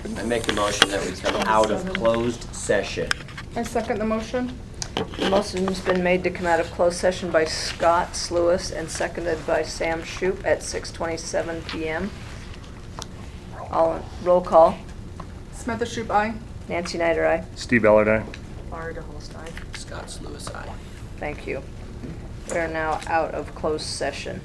motion? I make the motion that we come out of closed session. I second the motion. The motion's been made to come out of closed session by Scott Slewis and seconded by Sam Shoup at 6:27 PM. Roll call. Samantha Shoop, aye. Nancy Nider, aye. Steve Ballard, Laurie DeHolst, aye. Scott Lewis, aye. Thank you. We are now out of closed session.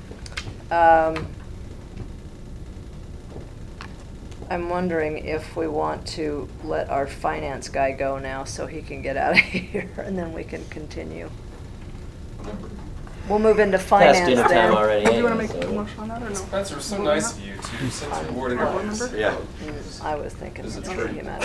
I'm wondering if we want to let our finance guy go now so he can get out of here, and then we can continue. We'll move into finance Past dinner time then. already. Do you want to anyway, make a so- motion on that or no? Spencer, it was so Board nice member? of you to send some board Board interviews. member? Yeah. I was thinking Is it let's true? get him out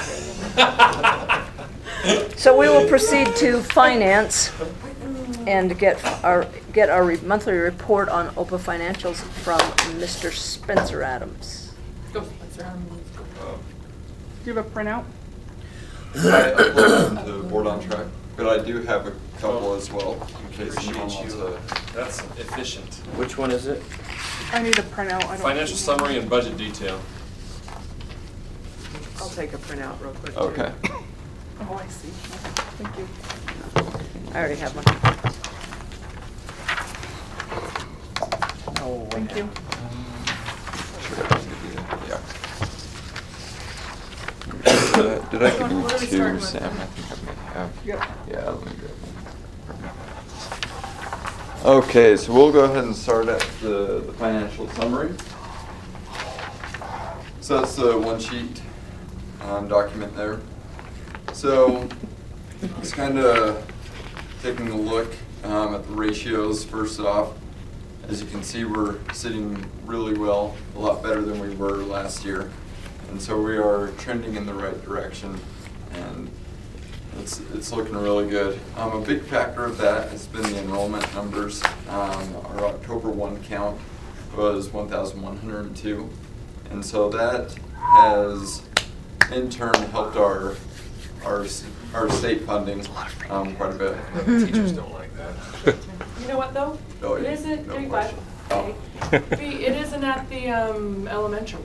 of here. So we will proceed to finance and get our monthly report on OPA financials from Mr. Spencer Adams. Go, Spencer. Do you have a printout? I uploaded the board on track, but I do have a couple as well in case anyone Appreciate wants you. to. That's efficient. Which one is it? I need a printout. I don't. Financial summary and budget detail. I'll take a printout real quick. too. Okay. Oh, I see. Thank you. I already have one. Oh, Thank you. Yeah. Did I give you What are we starting two, with? Sam? I think I may have. Yep. Yeah, let me grab one. Okay, so we'll go ahead and start at the financial summary. So that's the one sheet document there. So it's kind of taking a look at the ratios first off. As you can see, we're sitting really well, a lot better than we were last year. And so we are trending in the right direction, and it's looking really good. A big factor of that has been the enrollment numbers. Our October 1 count was 1,102. And so that has in turn helped our state funding quite a bit. Teachers don't like that. You know what though? Oh, It isn't, no 35, question. okay. It isn't at the elementary.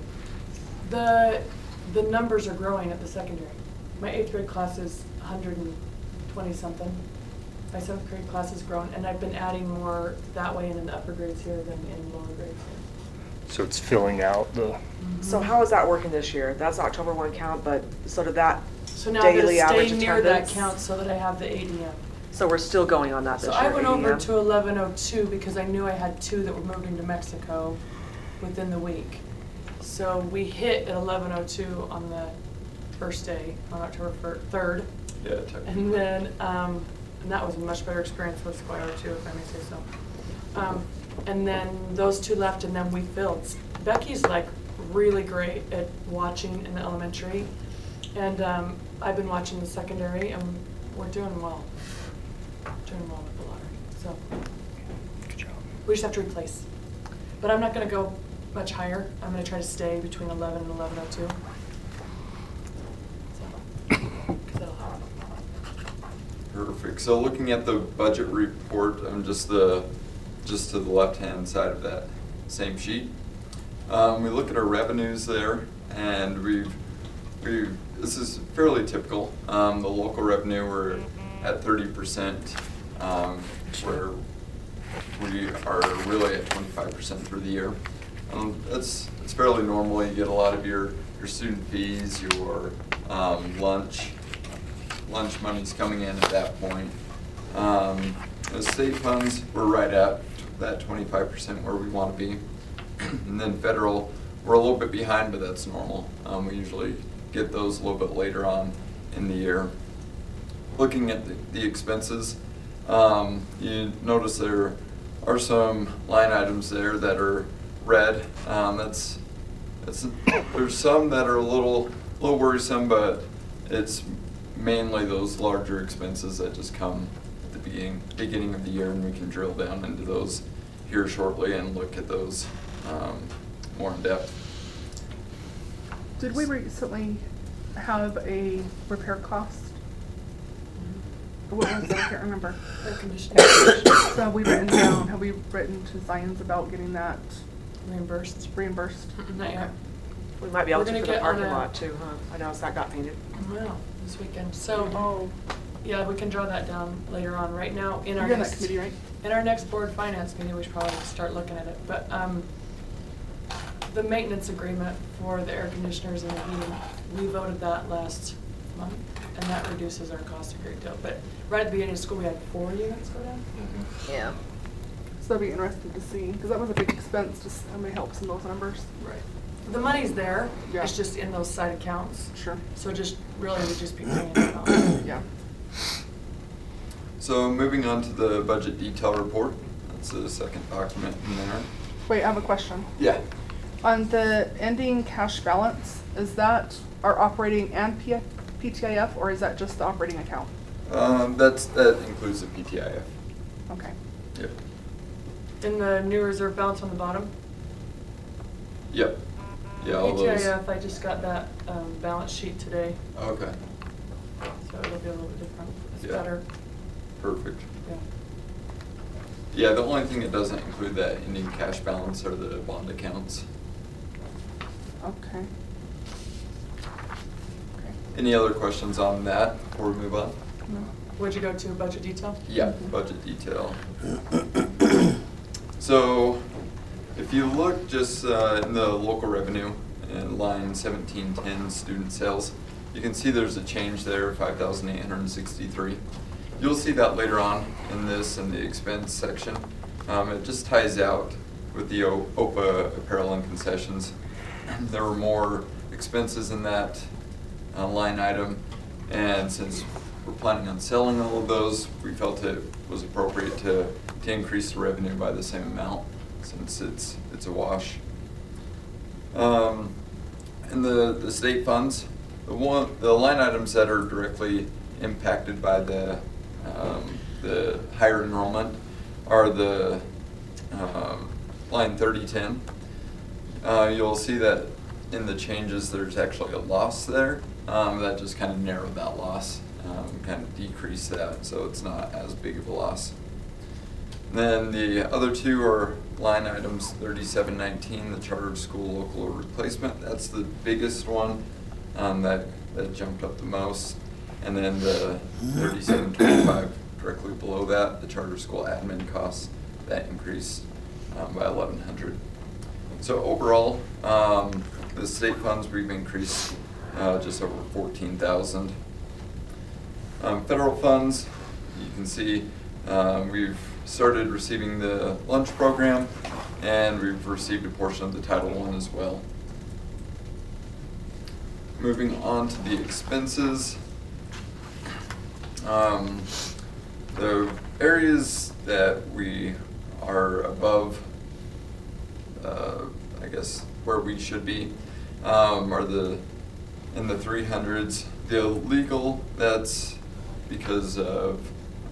The numbers are growing at the secondary. My 8th grade class is 120 something. My 7th grade class is growing, and I've been adding more that way in the upper grades here than in lower grades here. so it's filling out the, So how is that working this year? That's October 1 count, but so did that So now I'm daily gonna average stay near that attendance? count so that I have the ADM. So we're still going on that this So year? I went over ADM? to 1102 because I knew I had 2 that were moving to Mexico within the week. So we hit at 1102 on the first day, on October 3rd. Yeah, technically. And then, and that was a much better experience with Squire too, if I may say so. And then those 2 left, and then we filled. Becky's like really great at watching in the elementary, and I've been watching the secondary, and we're doing well. Doing well with the lottery, so. good job. We just have to replace. But I'm not gonna go much higher. I'm gonna try to stay between 11 and 1102. So, 'cause that'll help. Perfect. So looking at the budget report, just to the left-hand side of that same sheet, we look at our revenues there, and this is fairly typical. The local revenue, we're at 30%, where we are really at 25% for the year. It's fairly normal. You get a lot of your student fees, your lunch money's coming in at that point. The state funds, we're right at that 25% where we want to be. And then federal, we're a little bit behind, but that's normal. We usually get those a little bit later on in the year. Looking at the expenses, you notice there are some line items there that are red. There's some that are a little worrisome, but it's mainly those larger expenses that just come at the beginning of the year, and we can drill down into those here shortly and look at those more in depth. Did we recently have a repair cost? What was that? I can't remember. Air conditioning So have we written down, have we written to Zions about getting that reimbursed. reimbursed? Not yet. We might be able We're to gonna for the get on parking a- lot too, huh? I noticed that got painted. Wow, this weekend. So, Oh, yeah, we can draw that down later on. Right now, in our you're in that next, committee, right? in our next board finance meeting, we should probably start looking at it. But, the maintenance agreement for the air conditioners and the heating, we voted that last month, and that reduces our cost a great deal. But right at the beginning of school, we had 4 units go down. Yeah. So that'd be interesting to see, because that was a big expense, just how many helps in those numbers. Right. The money's there, Yeah. it's just in those side accounts. Sure. So just, really, we'd just be paying it out. Yeah. So moving on to the budget detail report, that's the second document in there. Wait, I have a question. Yeah. On the ending cash balance, is that our operating and PTIF, or is that just the operating account? That includes the PTIF. Okay. Yep. In the new reserve balance on the bottom, Yep. Yeah, all those. PTIF, I just got that balance sheet today, Okay, so it'll be a little bit different. It's Yeah. better, perfect. yeah. Yeah, the only thing that doesn't include that ending cash balance are the bond accounts. Okay. Okay. Any other questions on that before we move on? No. What'd you go to, budget detail? Yeah, budget detail. So, if you look just in the local revenue in line 1710 student sales, you can see there's a change there, 5,863. You'll see that later on in this in the expense section. It just ties out with the OPA apparel and concessions. There were more expenses in that line item, and since we're planning on selling all of those, we felt it was appropriate to increase the revenue by the same amount, since it's a wash. And the state funds, the line items that are directly impacted by the higher enrollment are the line 3010. You'll see that in the changes there's actually a loss there. That just kind of narrowed that loss, kind of decreased that, so it's not as big of a loss. Then the other two are line items 3719, the charter school local replacement. That's the biggest one that jumped up the most. And then the 3725 directly below that, the charter school admin costs, that increased by 1,100. So overall, the state funds we've increased just over 14,000. Federal funds, you can see we've started receiving the lunch program, and we've received a portion of the Title I as well. Moving on to the expenses. The areas that we are above, I guess, where we should be, are in the 300s. The legal, that's because of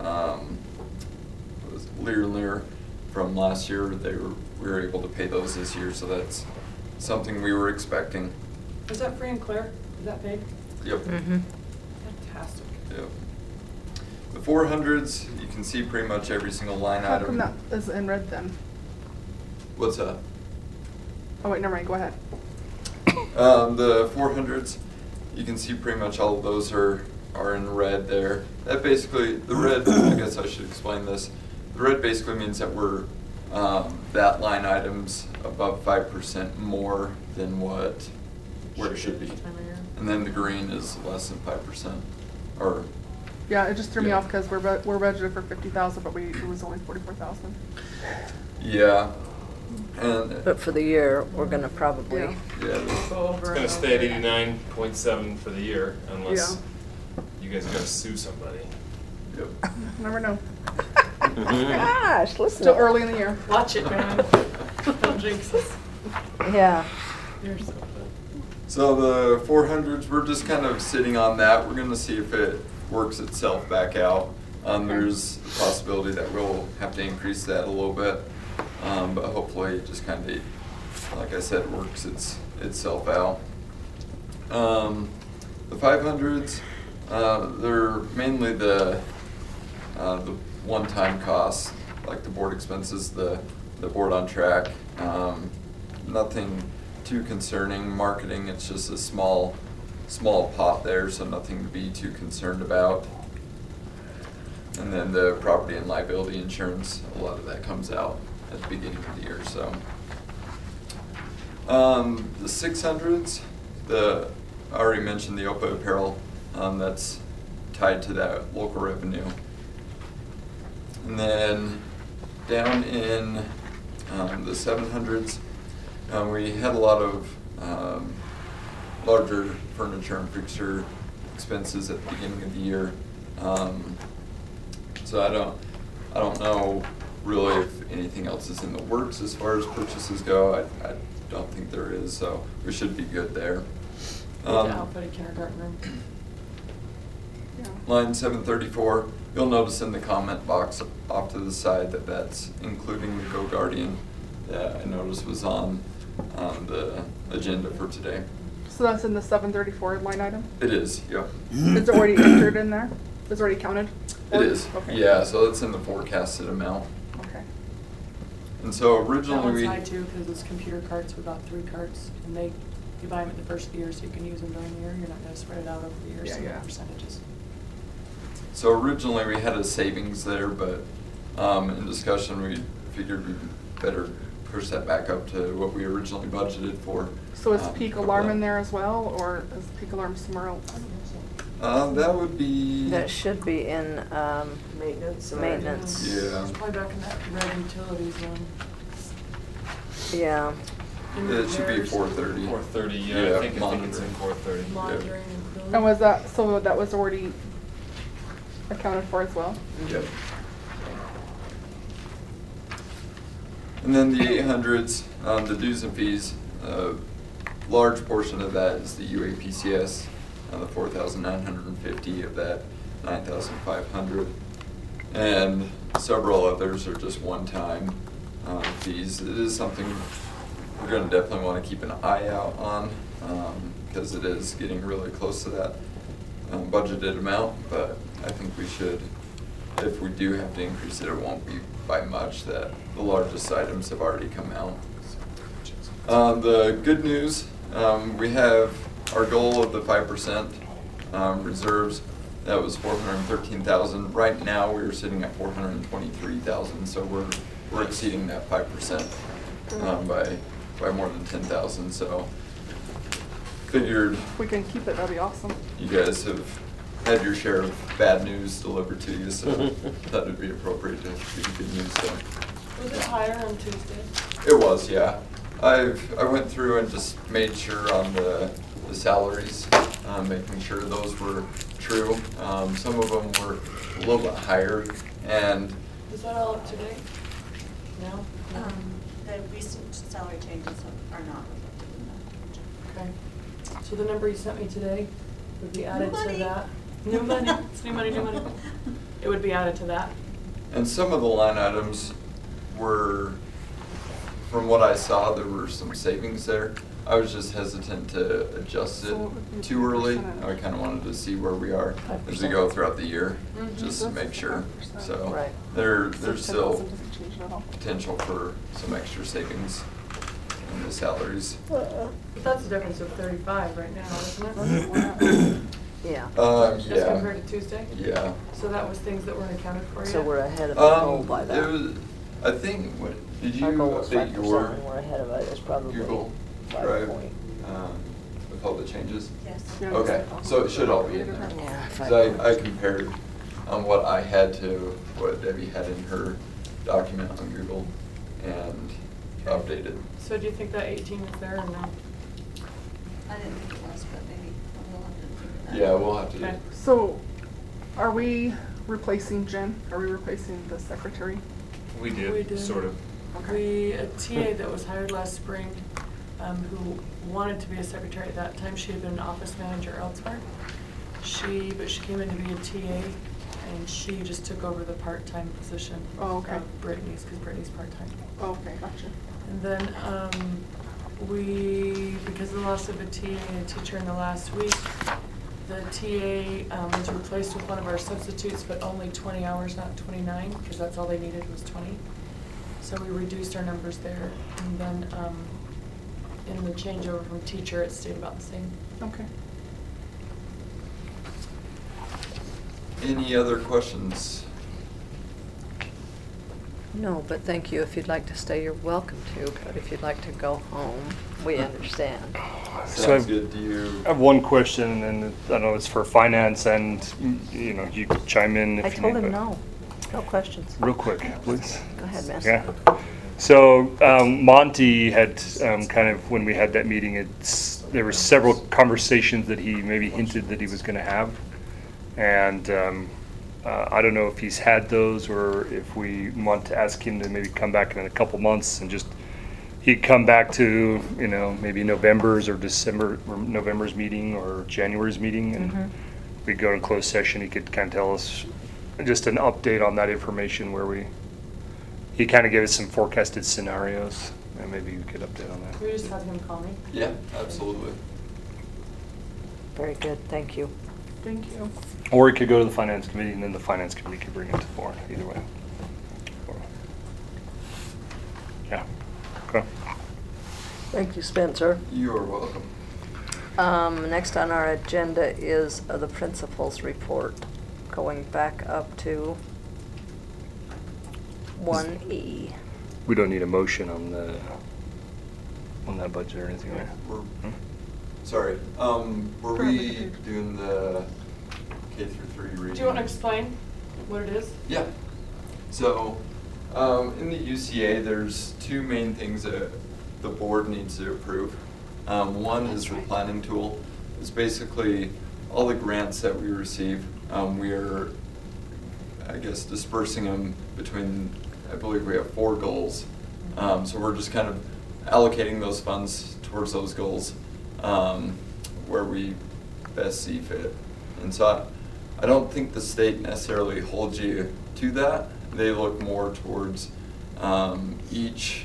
Lear and Lear from last year. We were able to pay those this year, so that's something we were expecting. Is that free and clear? Is that paid? Yep. Mm-hmm. Fantastic. Yep. The 400s, you can see pretty much every single line How item. come that is in red then? What's that? Oh wait, never mind, go ahead. The 400s, you can see pretty much all of those are in red there. That basically, the red, I guess I should explain this. The red basically means that we're, that line item's above 5% more than where it should be. Time of year. And then the green is less than 5%, or, Yeah, it just threw me Yeah. off because we're budgeted for 50,000, but it was only 44,000. yeah. And, But for the year, we're gonna probably, Yeah. yeah, Go over. It's gonna and stay at over. 89.7 for the year unless you guys are gonna sue somebody. yep. Never know. gosh, listen. Still early in the year. Watch it, man. Don't jinx us. Yeah. You're so good. So the 400s, we're just kind of sitting on that. We're going to see if it works itself back out. There's a possibility that we'll have to increase that a little bit, but hopefully it just kind of, like I said, works itself out. The 500s, they're mainly the one-time costs, like the board expenses, the board on track. Nothing too concerning. Marketing, it's just a small pot there, so nothing to be too concerned about. And then the property and liability insurance, a lot of that comes out at the beginning of the year, so. The 600s, I already mentioned the OPA apparel, that's tied to that local revenue. And then down in the 700s, we had a lot of larger furniture and fixture expenses at the beginning of the year. So I don't know really if anything else is in the works as far as purchases go. I don't think there is, so we should be good there. The outfit a kindergarten room. Yeah. Line 734, you'll notice in the comment box off to the side that that's including the Go Guardian that I noticed was on the agenda for today. So that's in the 734 line item? It is, yeah. Is it already entered in there? Is it already counted? It is, Okay. yeah, so it's in the forecasted amount. Okay. And so That originally one's we. high too, because those computer carts, we bought 3 carts, and you buy them at the first of the year, so you can use them during the year. You're not gonna spread it out over the year, so Yeah. percentages. So originally we had a savings there, but in discussion we figured we'd better push that back up to what we originally budgeted for. So is peak cover alarm that. in there as well, or is peak alarm somewhere else? That would be. That should be in, Maintenance. or- Maintenance. Yeah. It's probably back in that red utilities one. yeah. In It should be repairs, 430. 430, yeah, Yeah, I think it's in monitoring. 430. Monitoring and billing. And was that, so that was already accounted for as well? Yep. And then the 800s, the dues and fees, large portion of that is the UAPCS, the 4,950 of that 9,500. And several others are just one-time fees. It is something we're gonna definitely wanna keep an eye out on, because it is getting really close to that budgeted amount, but I think we should, if we do have to increase it, it won't be by much, that the largest items have already come out. The good news, we have our goal of the 5% reserves. That was 413,000. Right now, we're sitting at 423,000, so we're exceeding that 5% by more than 10,000. So figured If we can keep it, that'd be awesome. you guys have had your share of bad news delivered to you, so that would be appropriate to give you good news. So Was it higher on Tuesday? it was, yeah. I went through and just made sure on the salaries, making sure those were true. Some of them were a little bit higher, and Is that all up to date? No? The recent salary changes are not reflected in that. Okay. So the number you sent me today would be added New to money. that? New money. It's new money, new money. It would be added to that. and some of the line items were, from what I saw, there were some savings there. I was just hesitant to adjust it So what would be too early. 5%? I kind of wanted to see where we are as we 5%. go throughout the year, Mhm. just to make sure. 5%. So Right. there's So still 10,000 doesn't change it at all. potential for some extra savings in the salaries. But that's a difference of 35 right now, isn't it? Yeah. As Yeah. compared to Tuesday? Yeah. So that was things that weren't accounted for yet? So we're ahead of the goal by It that. was, I think, did you Our goal was update 5%, your and we're ahead of it. It's probably Google 5 Drive, point. with all the changes? Yes. Yeah, Okay, it's- so it should all be in there. Yeah, 'Cause 5 I compared what I had to what Debbie had in her document on Google and updated. So do you think that 18 is there or no? I didn't think it was, but maybe we'll have to figure that out. Yeah, we'll have to. Okay. So, are we replacing Jen? Are we replacing the secretary? We We did, did. sort of. A TA that was hired last spring, who wanted to be a secretary at that time, she had been an office manager elsewhere. But she came in to be a TA, and she just took over the part-time position Oh, okay. of Brittany's, because Brittany's part-time. Oh, okay, gotcha. And then, because of the loss of a TA and a teacher in the last week, the TA was replaced with one of our substitutes, but only 20 hours, not 29, because that's all they needed was 20. So we reduced our numbers there. And then in the changeover from teacher, it stayed about the same. Okay. Any other questions? No, but thank you. If you'd like to stay, you're welcome to, but if you'd like to go home, we understand. So Sounds I've- good. Do you? I have one question, and I don't know, it's for finance, and, you know, you can chime in if I you told need, him but- no. No questions. Real quick, please. Go ahead, miss. Yeah. So Monty had kind of, when we had that meeting, there were several conversations that he maybe hinted that he was going to have. And I don't know if he's had those or if we want to ask him to maybe come back in a couple months and just, he'd come back to, you know, maybe November's or November's meeting or January's meeting. And we'd go in closed session. He could kind of tell us just an update on that information where he kind of gave us some forecasted scenarios, and maybe you could update on that. Can we just have him call me? Yeah, absolutely. Very good, thank you. Thank you. Or he could go to the finance committee, and then the finance committee could bring it to the board, either way. Yeah, okay. Thank you, Spencer. You are welcome. Next on our agenda is the principal's report, going back up to 1E. We don't need a motion on that budget or anything, right? We're, sorry, were we doing the K through 3 reading? Do you want to explain what it is? Yeah. So, in the UCA, there's two main things that the board needs to approve. One is the planning tool. It's basically all the grants that we receive. We are, I guess, dispersing them between, I believe we have 4 goals. So we're just kind of allocating those funds towards those goals where we best see fit. And so I don't think the state necessarily holds you to that. They look more towards each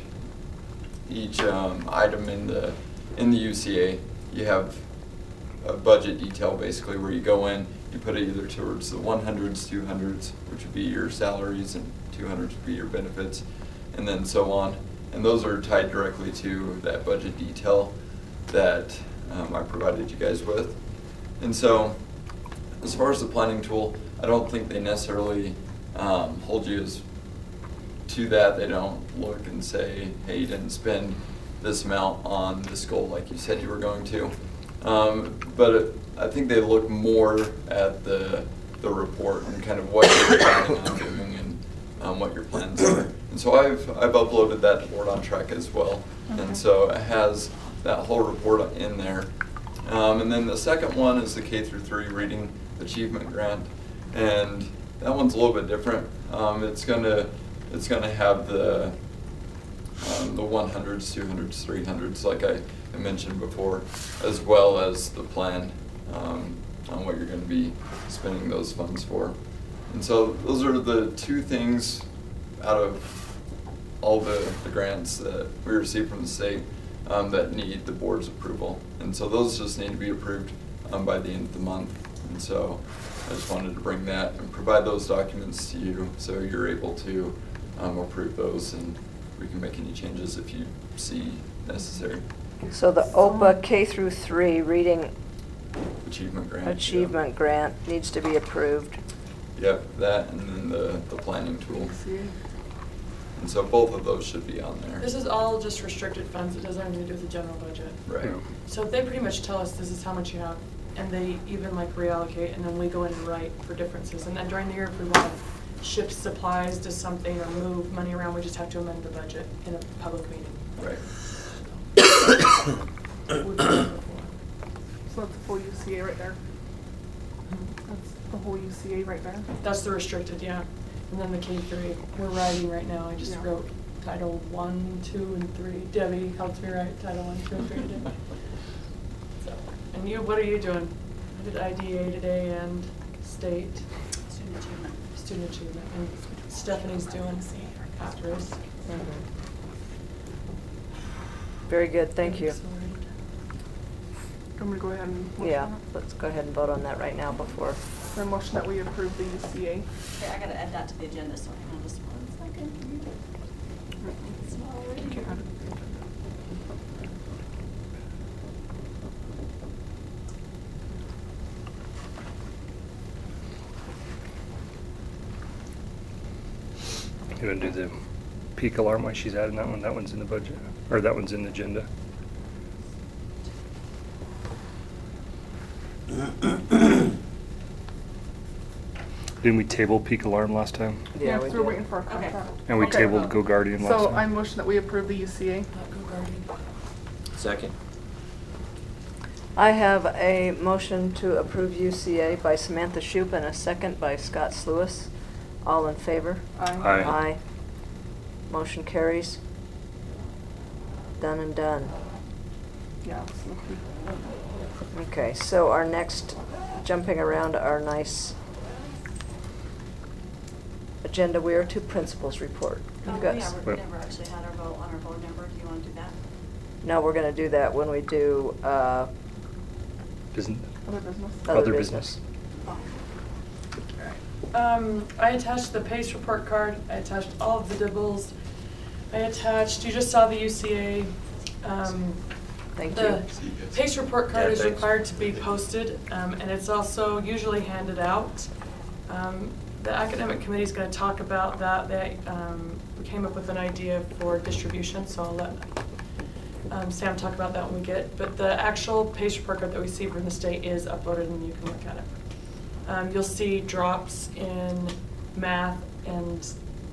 item in the UCA. You have a budget detail basically where you go in, you put it either towards the 100s, 200s, which would be your salaries, and 200s would be your benefits, and then so on. And those are tied directly to that budget detail that I provided you guys with. And so, as far as the planning tool, I don't think they necessarily hold you to that. They don't look and say, hey, you didn't spend this amount on this goal like you said you were going to. But I think they look more at the report and kind of what you're planning on doing and what your plans are. And so I've uploaded that to Board on Track as well. Okay. And so it has that whole report in there. And then the second one is the K through 3 Reading Achievement Grant. And that one's a little bit different. It's gonna have the 100s, 200s, 300s, like I mentioned before, as well as the plan on what you're going to be spending those funds for. And so those are the two things out of all the grants that we receive from the state that need the board's approval. And so those just need to be approved by the end of the month. And so I just wanted to bring that and provide those documents to you so you're able to approve those, and we can make any changes if you see necessary. So the OPA K through 3 reading Achievement grant. yeah. achievement grant needs to be approved. Yep, that and then the planning tool. UCA. And so both of those should be on there. This is all just restricted funds. It doesn't have anything to do with the general budget. Right. So they pretty much tell us this is how much you have, and they even like reallocate, and then we go in and write for differences. And then during the year, if we want to shift supplies to something or move money around, we just have to amend the budget in a public meeting. Right. We've done it before. So that's the full UCA right there. That's the whole UCA right there. That's the restricted, yeah. And then the K3, we're writing right now. I just Yeah. wrote Title 1, 2, and 3. Debbie helped me write Title 1, 2, and 3 today. So, and you, what are you doing? I did IDA today and state Student achievement. student achievement. And Stephanie's doing after us. Very good, thank you. I'm gonna go ahead and motion Yeah, on it. let's go ahead and vote on that right now before. The motion that we approve the UCA. Okay, I gotta add that to the agenda, so hang on just 1 second. It's not ready. Okay, add it. You want to do the peak alarm while she's adding that one? That one's in the budget, or that one's in the agenda. Didn't we table peak alarm last time? Yeah, we so we're did. waiting for a Okay. contract. And we Okay. tabled Go Guardian last So time. I motion that we approve the UCA. Not Go Guardian. Second. I have a motion to approve UCA by Samantha Shoup and a second by Scott Sluis. All in favor? Aye. Aye. Motion carries. Done and done. Yeah. so Okay, so our next, jumping around our nice agenda, we are to principals report. You've got Yeah, s- we've never actually had our vote on our vote number. Do you want to do that? No, we're gonna do that when we do, Isn't Other business. other business? I attached the PACE report card, I attached all of the dibbles, I attached, you just saw the UCA. Thank The you. See you guys. PACE report card Yeah, is thanks. required to be posted, and it's also usually handed out. The academic committee is gonna talk about that. We came up with an idea for distribution, so I'll let Sam talk about that when we get. But the actual PACE report card that we see from the state is uploaded and you can look at it. You'll see drops in math and,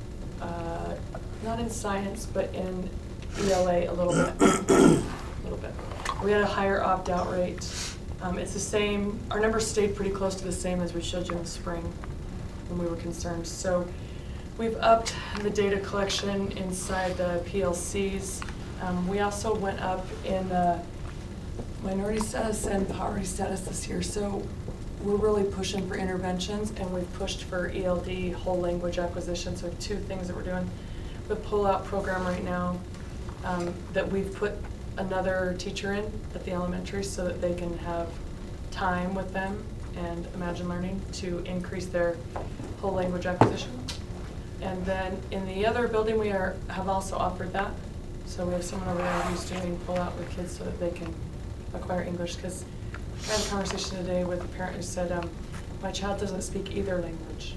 not in science, but in ELA a little bit. A little bit. We had a higher opt-out rate. It's the same, our numbers stayed pretty close to the same as we showed you in the spring when we were concerned. So we've upped the data collection inside the PLCs. We also went up in minority status and poverty status this year. So we're really pushing for interventions, and we've pushed for ELD, whole language acquisition. So 2 things that we're doing. The pull-out program right now, that we've put another teacher in at the elementary so that they can have time with them and Imagine Learning to increase their whole language acquisition. And then in the other building, we have also offered that. So we have someone over there who's doing pull-out with kids so that they can acquire English. Because I had a conversation today with a parent who said, my child doesn't speak either language.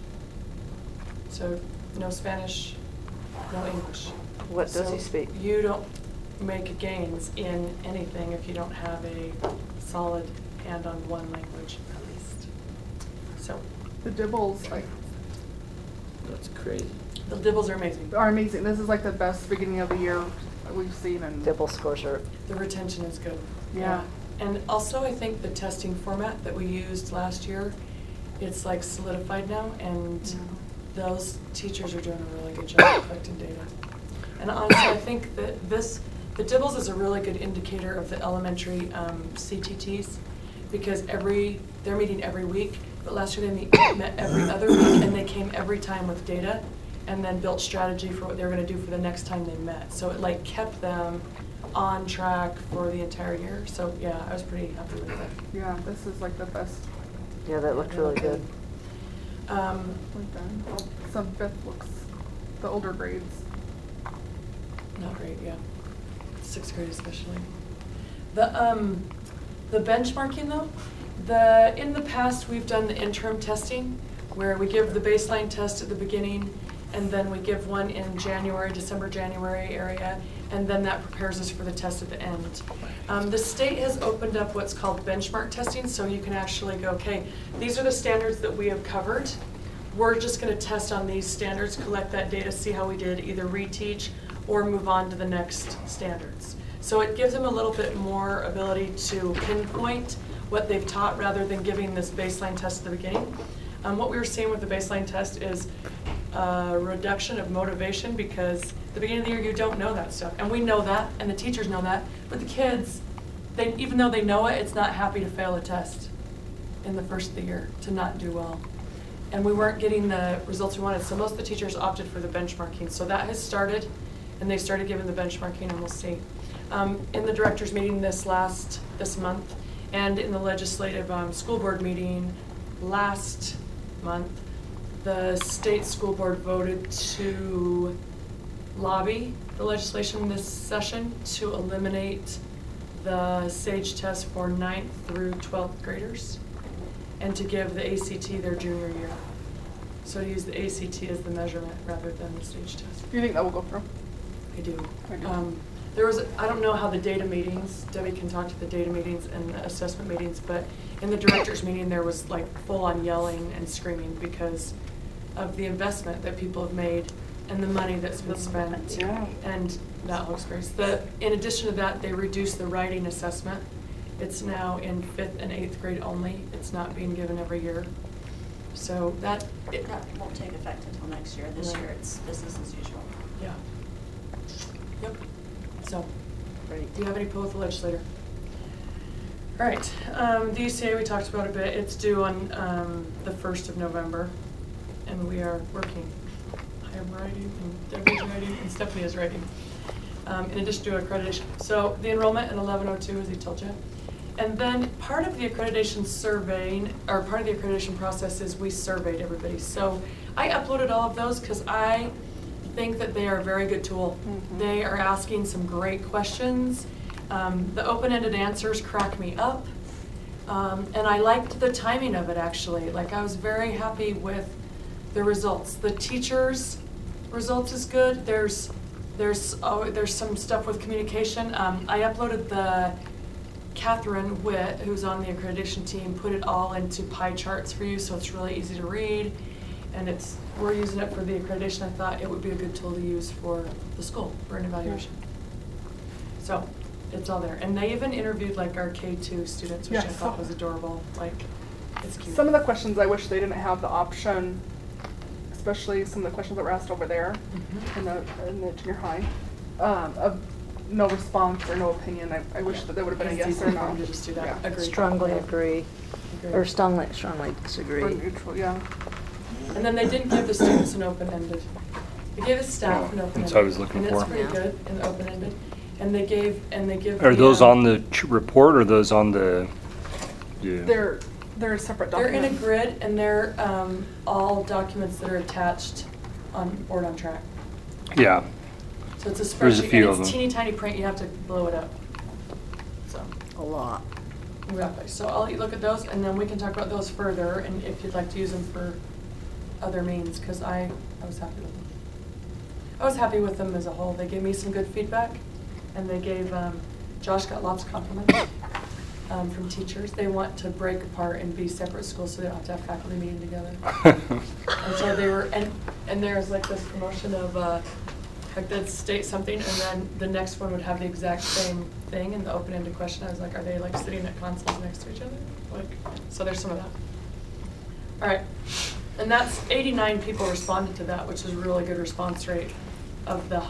So no Spanish, no English. What does So he speak? You don't make gains in anything if you don't have a solid hand on one language at least. So The dibbles That's crazy. the dibbles are amazing. are amazing. This is like the best beginning of the year that we've seen. And Dibble scores are, The retention is good. Yeah. And also, I think the testing format that we used last year, it's like solidified now, and those teachers are doing a really good job collecting data. And honestly, I think that the dibbles is a really good indicator of the elementary CTTs, because they're meeting every week, but last year they met every other week, and they came every time with data, and then built strategy for what they were gonna do for the next time they met. So it like kept them on track for the entire year. So yeah, I was pretty happy with it. yeah, this is like the best yeah, that looked really good. we've done. Some fifth looks, the older grades. Not great, yeah. 6th grade especially. The benchmarking though, in the past, we've done the interim testing where we give the baseline test at the beginning, and then we give one in December, January area, and then that prepares us for the test at the end. The state has opened up what's called benchmark testing, so you can actually go, okay, these are the standards that we have covered. We're just gonna test on these standards, collect that data, see how we did, either reteach or move on to the next standards. So it gives them a little bit more ability to pinpoint what they've taught rather than giving this baseline test at the beginning. What we were seeing with the baseline test is a reduction of motivation, because at the beginning of the year you don't know that stuff. And we know that, and the teachers know that, but the kids, even though they know it, it's not happy to fail a test in the first of the year, to not do well. And we weren't getting the results we wanted, so most of the teachers opted for the benchmarking. So that has started, and they started giving the benchmarking, and we'll see. In the directors meeting this month, and in the legislative school board meeting last month, the state school board voted to lobby the legislation this session to eliminate the SAGE test for 9th through 12th graders and to give the ACT their junior year. So to use the ACT as the measurement rather than the stage test. Do you think that will go through? I do. I do. There was, I don't know how the data meetings, Debbie can talk to the data meetings and the assessment meetings, but in the director's meeting, there was like full-on yelling and screaming because of the investment that people have made and the money that's been spent. Yeah. And that whole experience. In addition to that, they reduced the writing assessment. It's now in 5th and 8th grade only. It's not being given every year. So that won't take effect until next year. This year, it's business as usual. yeah. Yep. So, Great. do you have any pull with the legislator? All right, the UCA we talked about a bit. It's due on the 1st of November, and we are working. I am writing, and Debbie's writing, and Stephanie is writing, in addition to accreditation. So the enrollment at 1102, as he told you. And then part of the accreditation surveying, or part of the accreditation process is we surveyed everybody. So I uploaded all of those because I think that they are a very good tool. Mhm. They are asking some great questions. The open-ended answers crack me up. And I liked the timing of it, actually. Like, I was very happy with the results. The teachers' results is good. There's some stuff with communication. I uploaded the Catherine Witt, who's on the accreditation team, put it all into pie charts for you, so it's really easy to read. And we're using it for the accreditation. I thought it would be a good tool to use for the school for an evaluation. So it's all there. And they even interviewed like our K2 students, which I Yes. thought was adorable. Like, it's cute. Some of the questions I wish they didn't have the option, especially some of the questions that were asked over there Mhm. in the junior high, of no response or no opinion. I wish that there would have been a It's yes easy or for no. them to just do that. Yeah. Agreed. Strongly agree, Agreed. or strongly disagree. Or neutral, yeah. And then they didn't give the students an open-ended. They gave the staff an open-ended. That's what I was looking And for. it's pretty Yeah. good in the open-ended. And they give. Are the, those on the report or those on the? Yeah. They're separate They're in documents. a grid, and they're all documents that are attached on Board on Track. Yeah. So it's a spreadsheet, There's a few of and it's them. teeny tiny print. You have to blow it up. So A lot. exactly. So I'll let you look at those, and then we can talk about those further, and if you'd like to use them for other means, because I was happy with them. I was happy with them as a whole. They gave me some good feedback, and they gave Josh got lots of compliments from teachers. They want to break apart and be separate schools, so they don't have to have faculty meeting together. And so they were, and there's like this promotion of, like they'd state something, and then the next one would have the exact same thing in the open-ended question. I was like, are they like sitting at consoles next to each other? Like, so there's some of that. All right, and that's 89 people responded to that, which is a really good response rate of the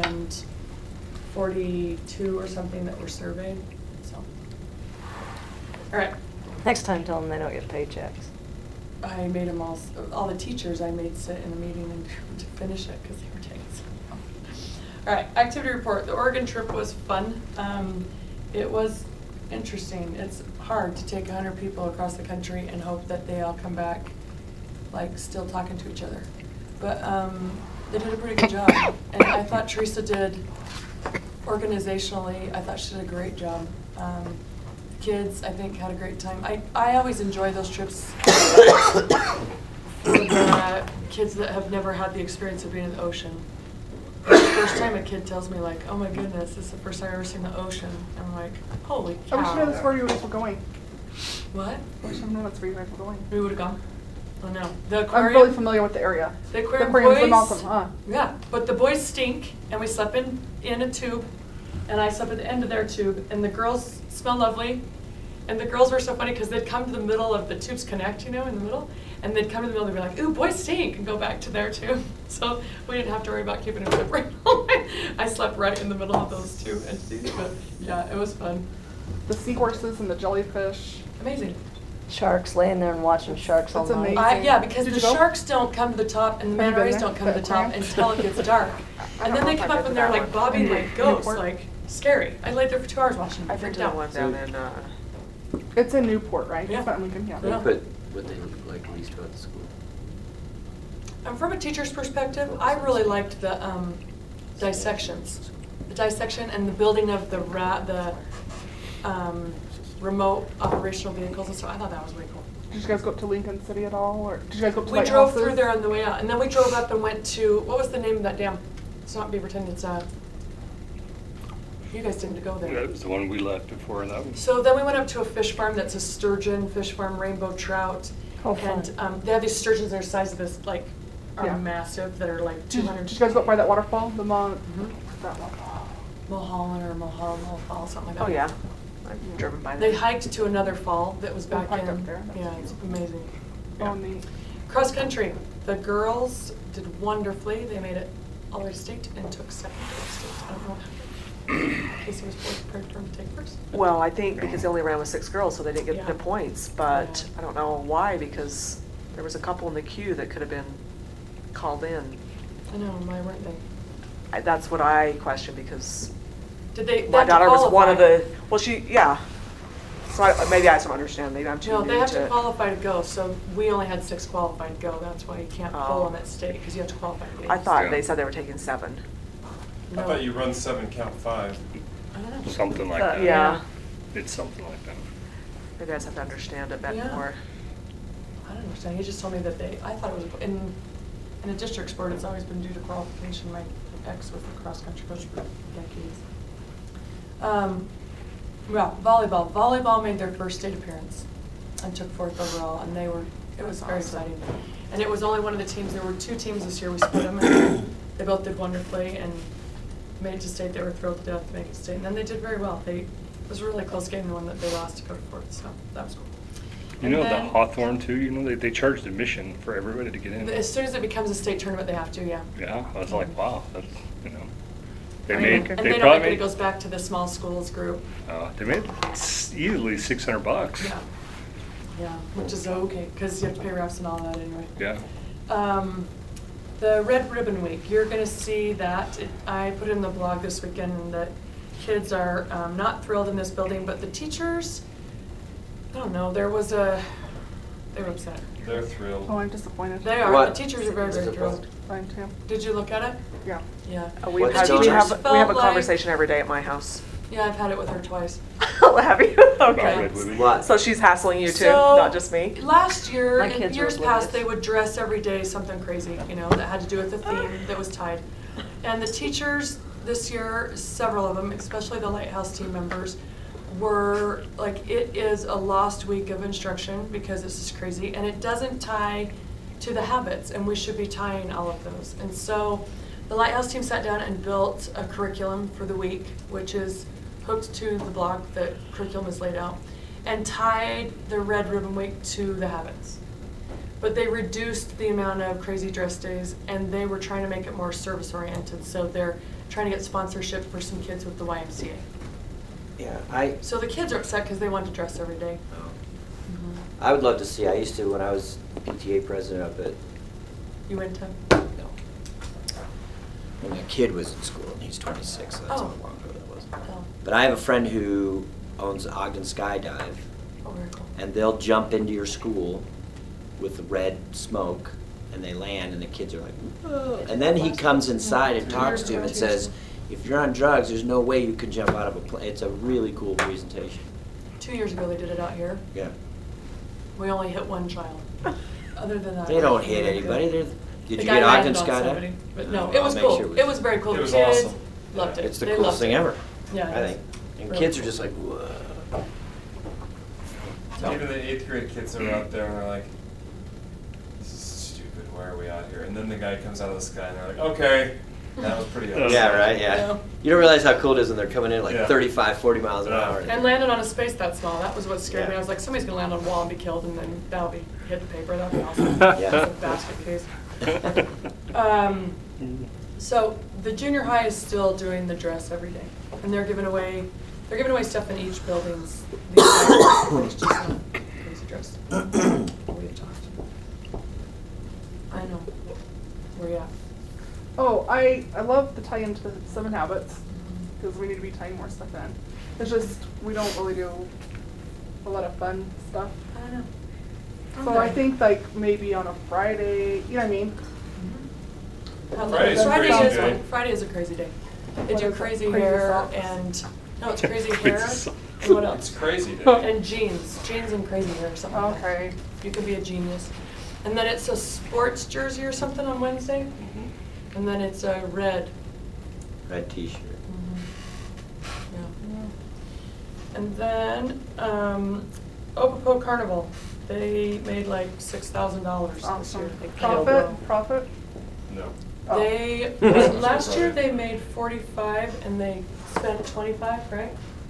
142 or something that were surveyed, so. All right. Next time, tell them they don't get paychecks. I made them all the teachers I made sit in a meeting and to finish it because they were taking so long. All right, activity report. The Oregon trip was fun. It was interesting. It's hard to take 100 people across the country and hope that they all come back like still talking to each other. But they did a pretty good job. And I thought Teresa did organizationally, I thought she did a great job. Kids, I think, had a great time. I always enjoy those trips for the kids that have never had the experience of being in the ocean. The first time a kid tells me, like, oh my goodness, this is the first time I've ever seen the ocean. I'm like, holy I wish you knew that's cow. where you guys were going. What? I wish I knew that's where you guys were going. We would have gone. Oh no. The I'm aquarium. really familiar with the area. The aquarium's boys. boys. Awesome, huh? Yeah, but the boys stink, and we slept in a tube, and I slept at the end of their tube, and the girls smell lovely, and the girls were so funny because they'd come to the middle of the tubes connect, you know, in the middle, and they'd come to the middle and be like, ooh, boys stink, and go back to their tube. So we didn't have to worry about keeping them separate. I slept right in the middle of those two entities, but yeah, it was fun. The seahorses and the jellyfish. Amazing. Sharks, laying there and watching sharks all That's night. amazing. Yeah, because Did the you go? sharks don't come to the top and the Have you manta been rays there? don't come to the The top aquarium? until it gets dark. I And don't then they know if come I've up been and to they're that like one. bobbing like ghosts, Newport? like scary. I laid there for 2 hours watching. I've been freaked to the out. one down in, It's in Newport, right? Yeah. It's not in Lincoln, yeah. Yeah. But what they look like least about the school. From a teacher's perspective, I really liked the dissections. The dissection and the building of the remote operational vehicles and stuff. I thought that was way cool. Did you guys go up to Lincoln City at all, or did you guys go up to We drove lighthouses? through there on the way out, and then we drove up and went to, what was the name of that dam? It's not Beaverton, it's, you guys didn't go there. That was the one we left before, that was. So then we went up to a fish farm that's a sturgeon fish farm, rainbow trout. Oh, fun. And they have these sturgeons that are the size of this, like, are Yeah. massive, that are like Did 200. you guys go up by that waterfall? The Mhm. that one. Mulholland or Mulhall, something like that. Oh, yeah. I've driven by They there. hiked to another fall that was We back hiked in. up there, that's Yeah, it's amazing. Oh, neat. Cross country, the girls did wonderfully. They made it all the way to state and took second to state. I don't know what happened. Casey was prepared to take first. Well, I think because they only ran with 6 girls, so they didn't get Yeah. the points, but Yeah. I don't know why, because there was a couple in the queue that could have been called in. I know, why weren't they? That's what I question, because Did they? my have to daughter was one of qualify. the, well, yeah. So maybe I just don't understand, maybe I'm too No, new they have to to. qualify to go, so we only had 6 qualified to go. That's why you can't pull Oh. them at state, because you have to qualify to go. I thought Yeah. they said they were taking 7. I No. thought you run 7, count 5. I don't know. Something like that. Yeah, It's something like that. maybe I just have to understand it a bit Yeah. more. I don't understand. He just told me that I thought it was, in a district sport, it's always been due to qualification. My ex was the cross-country coach for decades. Yeah, volleyball. Volleyball made their first state appearance and took 4th overall, and it was That's very awesome. exciting. And it was only one of the teams. There were 2 teams this year. We split them, and they both did wonderfully and made it to state. They were thrilled to death to make it to state, and then they did very well. It was a really close game, the one that they lost to go to 4th, so that was cool. You And know, the then- Hawthorne too, you know, they charged admission for everybody to get in. As soon as it becomes a state tournament, they have to, yeah. Yeah, I was like, wow, that's, you know. They I made, know. And they they don't probably like that it made, goes back to the small schools group. they made easily $600. Yeah. Yeah, which is okay, because you have to pay refs and all that anyway. Yeah. The Red Ribbon Week, you're gonna see that, I put it in the blog this weekend, and the kids are not thrilled in this building, but the teachers, I don't know, they were upset. They're thrilled. Oh, I'm disappointed. They are, What? the teachers are very, very thrilled. Fine too. Did you look at it? Yeah. Yeah. We What's have, the we have, teachers we have a felt like- conversation every day at my house. Yeah, I've had it with her twice. Have you? About Okay. Red Women. What? So she's hassling you too, So, not just me? Last year, My in kids were years oblivious. past, they would dress every day something crazy, you know, that had to do with the theme that was tied. And the teachers this year, several of them, especially the Lighthouse team members, were like, it is a lost week of instruction because this is crazy, and it doesn't tie to the habits, and we should be tying all of those. And so the Lighthouse team sat down and built a curriculum for the week, which is hooked to the blog, the curriculum is laid out, and tied the Red Ribbon Week to the habits. But they reduced the amount of crazy dress days, and they were trying to make it more service oriented, so they're trying to get sponsorship for some kids with the YMCA. Yeah, So the kids are upset because they want to dress every day. I would love to see, I used to, when I was PTA president up at, You went to? no, when my kid was in school, and he's 26, so that's how Oh. long ago that was. Oh, But I have a friend who owns Ogden Skydive, oh, very cool. and they'll jump into your school with the red smoke, and they land, and the kids are like, whoa. And then he comes inside and talks to him and says, if you're on drugs, there's no way you can jump out of a plane. It's a really cool presentation. 2 years ago they did it out here. Yeah. We only hit one child. Other than that. They don't we hit were anybody. good. Did The you guy get Ogden landed on somebody, Skydive? But no, I'll it was make cool. sure It was very cool. It The was kids awesome. loved it. It's the They coolest loved thing it. ever, Yeah, I it is. think. And Really kids are cool. just like, whoa. So- Even the 8th grade kids are out there and they're like, this is stupid, why are we out here? And then the guy comes out of the sky and they're like, okay, that was pretty awesome. Yeah, right, yeah. Yeah. You don't realize how cool it is when they're coming in like Yeah. 35, 40 miles an Yeah. hour. And landed on a space that small. That was what scared me. Yeah. I was like, somebody's gonna land on a wall and be killed, and then that'll be hit the paper. That'll be awesome. Yeah. It's a basket case. So the junior high is still doing the dress every day, and they're giving away stuff in each building's. It's just not crazy dress. We've talked. I know. Where you at? Oh, I love the tie-in to the 7 Habits, because we need to be tying more stuff in. It's just, we don't really do a lot of fun stuff. I don't know. So I think like maybe on a Friday, you know what I mean? Friday's Friday crazy is day. Friday is a crazy day. They What do is it? crazy Crazy hair socks? and no, it's crazy Crazy hair socks. And what It's else? crazy, dude. And jeans and crazy hair or something like that. Okay. You can be a genius. And then it's a sports jersey or something on Wednesday. Mhm. And then it's a red. Red T-shirt. Yeah. And then, Opipo Carnival, they made like $6,000 this year. Awesome. They Profit? No. Oh. They, last year they made 45 and they spent 25, right?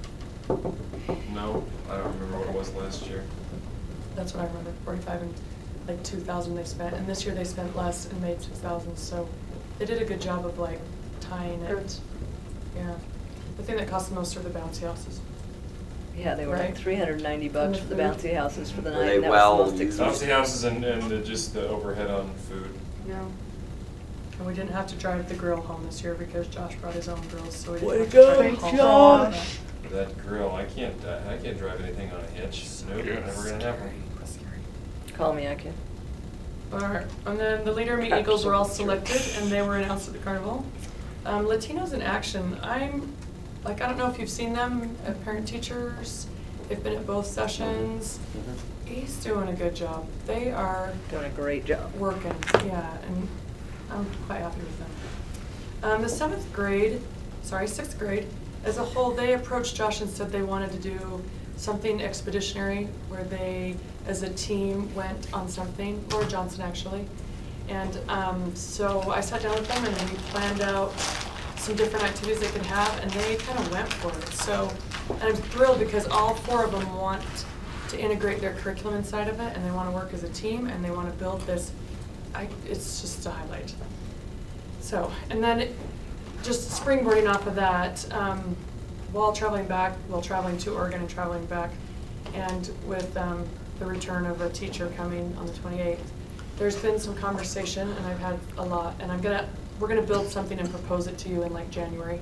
No, I don't remember what it was last year. That's what I remember, 45 and like 2,000 they spent. And this year they spent less and made 6,000, so they did a good job of like tying it. Good. Yeah. The thing that cost the most are the bouncy houses. Yeah, they were like Right. $390 for the bouncy houses for the Were night. they and that well was the most used? Bouncy expensive. houses and just the overhead on food. Yeah. And we didn't have to drive the grill home this year because Josh brought his own grills, so we didn't Way have to to drive go, it home. Josh. That grill, I can't drive anything on a hitch. Nope, Yeah. never gonna happen. Call me, I can. Alright, and then the Leader Me Eagles were all selected and they were announced at the carnival. Latinos in Action, I don't know if you've seen them at Parent Teachers. They've been at both sessions. He's doing a good job. They are Doing a great job. working, yeah, and I'm quite happy with them. The sixth grade, as a whole, they approached Josh and said they wanted to do something expeditionary where they, as a team, went on something, Laura Johnson actually. And so I sat down with them and we planned out some different activities they could have, and they kind of went for it. So, and I'm thrilled because all four of them want to integrate their curriculum inside of it, and they want to work as a team, and they want to build this. It's just a highlight. So, and then just springboarding off of that, while traveling to Oregon and traveling back, and with the return of a teacher coming on the 28th, there's been some conversation, and I've had a lot, and we're gonna build something and propose it to you in like January.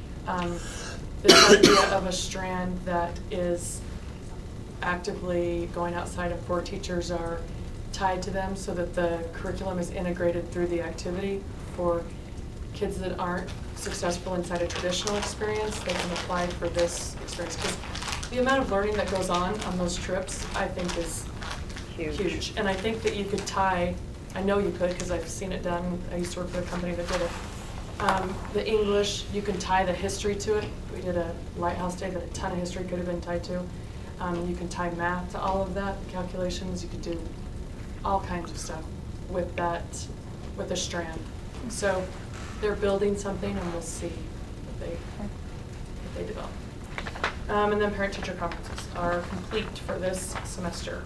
This idea of a strand that is actively going outside of where teachers are tied to them so that the curriculum is integrated through the activity for kids that aren't successful inside a traditional experience. They can apply for this experience. Because the amount of learning that goes on those trips, I think, is huge. And I think that you could tie, I know you could because I've seen it done. I used to work for a company that did it. The English, you can tie the history to it. We did a Lighthouse Day that a ton of history could have been tied to. You can tie math to all of that, calculations. You could do all kinds of stuff with that, with a strand. So they're building something, and we'll see what they develop. And then parent-teacher conferences are complete for this semester.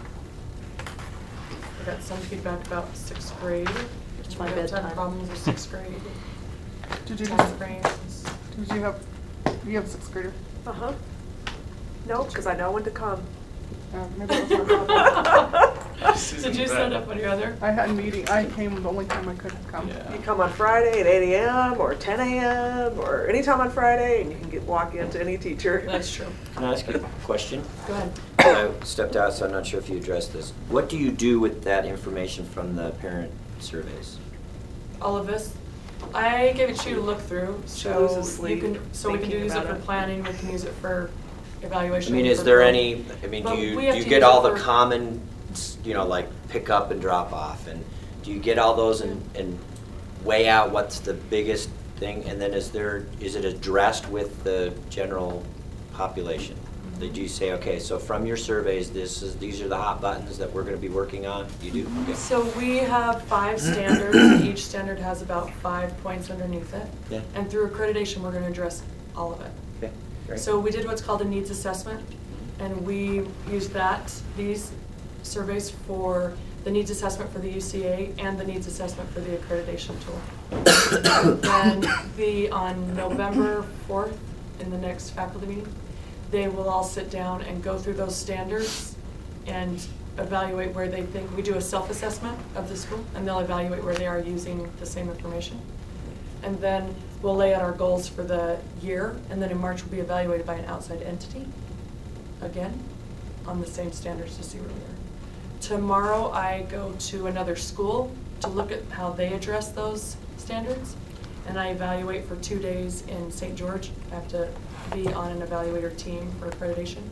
I got some feedback about sixth grade. It's my We have bedtime. problems with sixth grade. Did you Time frames. you have sixth grader? Uh-huh. No, because I know when to come. Maybe that was my problem. Did you set up on your other? I had a meeting. I came the only time I could have come. Yeah. You come on Friday at 8 a.m. or 10 a.m. or anytime on Friday, and you can walk into any teacher. That's true. Can I ask you a question? Go ahead. I stepped out, so I'm not sure if you addressed this. What do you do with that information from the parent surveys? All of this. I gave it to you to look through, so loses you sleep can, so we can thinking use it about for it. planning, we can use it for evaluation. I mean, is for there growth. any, But do we you have to get use all it the for- common, like pick up and drop off? And do you get all those and weigh out what's the biggest thing? And then is it addressed with the general population? Do you say, okay, so from your surveys, these are the hot buttons that we're gonna be working on? You do? Okay. So we have 5 standards, and each standard has about 5 points underneath it. Yeah. And through accreditation, we're gonna address all of it. Okay, great. So we did what's called a needs assessment, and we used these surveys for the needs assessment for the UCA and the needs assessment for the accreditation tool. And on November 4th, in the next faculty meeting, they will all sit down and go through those standards and evaluate where they think, we do a self-assessment of the school, and they'll evaluate where they are using the same information. And then we'll lay out our goals for the year, and then in March we'll be evaluated by an outside entity, again, on the same standards to see where we are. Tomorrow I go to another school to look at how they address those standards, and I evaluate for 2 days in St. George. I have to be on an evaluator team for accreditation.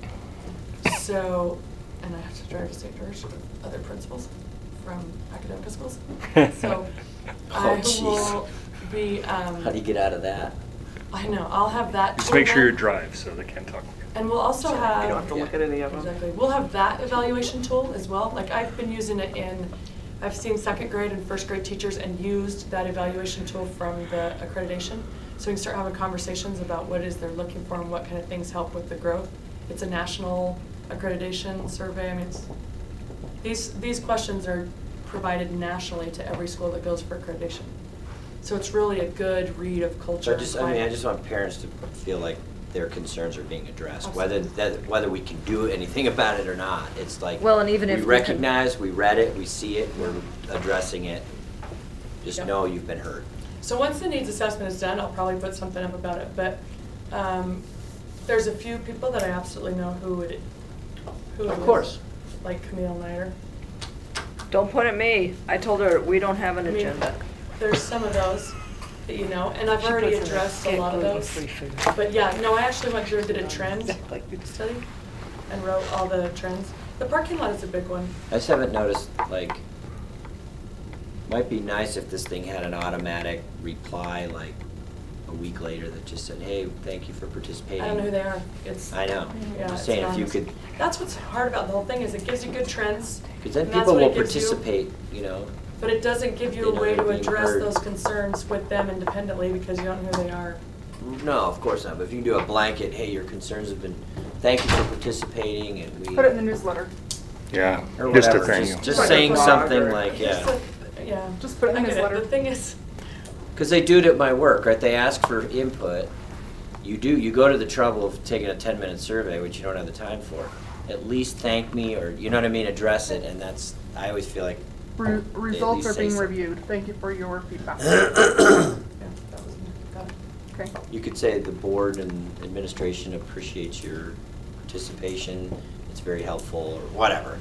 So, and I have to drive to St. George with other principals from academic schools. So Oh, I jeez. will be, How do you get out of that? I know, I'll have that. Just tool make sure you then. drive so they can't talk. And we'll also have. You don't have to look at any of them. Exactly. We'll have that evaluation tool as well. Like I've been using it I've seen 2nd grade and 1st grade teachers and used that evaluation tool from the accreditation. So we can start having conversations about what it is they're looking for and what kind of things help with the growth. It's a national accreditation survey. I mean, these questions are provided nationally to every school that goes for accreditation. So it's really a good read of culture. So I just want parents to feel like their concerns are being addressed, whether we can do anything about it or not. It's like, Well, and even if we we can- recognize, we read it, we see it, we're addressing it. Just Yep. know you've been heard. So once the needs assessment is done, I'll probably put something up about it, but there's a few people that I absolutely know who it Of is, course. like Camille Snyder. Don't point at me. I told her we don't have an I mean, agenda. There's some of those that you know, and I've already addressed a lot of those. But yeah, no, I actually went through and did a trend study and wrote all the trends. The parking lot is a big one. I just haven't noticed, like, might be nice if this thing had an automatic reply, like, a week later that just said, hey, thank you for participating. I don't know who they are. It's. I know. Yeah, I'm just it's saying if you anonymous. could, That's what's hard about the whole thing is it gives you good trends. because then and that's people what will it gives you. participate, you know. But it doesn't give you You a know, way to they're being address heard. those concerns with them independently because you don't know who they are. No, of course not, but if you can do a blanket, hey, your concerns have been, thank you for participating, and we. Put it in the newsletter. Yeah, Or just a whatever, thing. just Like a saying blog something or- like, Just yeah. like, yeah. Just put it in I the get newsletter. The thing is, Because they do it at my work, right? They ask for input. You go to the trouble of taking a 10-minute survey, which you don't have the time for. At least thank me, or, you know what I mean, address it, and that's, I always feel like, Results least are say being something. reviewed. Thank you for your feedback. yeah, that was, got it. Okay. you could say the board and administration appreciates your participation, it's very helpful, or whatever.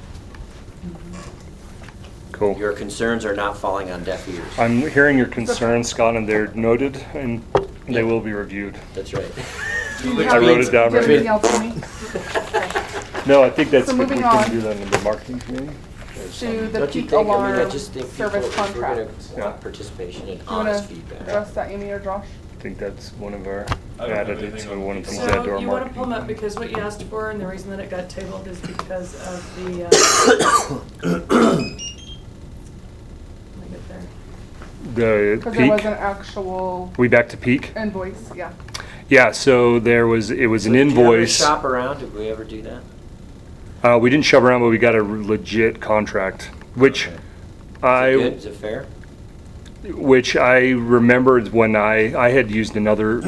Cool. Your concerns are not falling on deaf ears. I'm hearing your concerns, Scott, and they're noted, and they will be reviewed. That's right. Do you I have- wrote it down do you have right anything here. else for me? Okay. No, I think that's So good. We moving can on do that in the marketing committee. To the Don't you peak think, I mean, I alarm just think people, service if we're gonna contract. Yeah. want participation and Do you wanna honest feedback. address that, Amy or Josh? I think that's one of our, I don't have added it anything to on one of them, the- was add to So our you want to pull them up marketing. because what you asked for and the reason that it got tabled is because of the, let me get there. The Because there was an peak, actual we back to peak? invoice, yeah. Yeah, so it was an So did you ever invoice. shop around? Did we ever do that? We didn't shove around, but we got a legit contract, which Okay. Is it good? Is it fair? I remembered when I had used another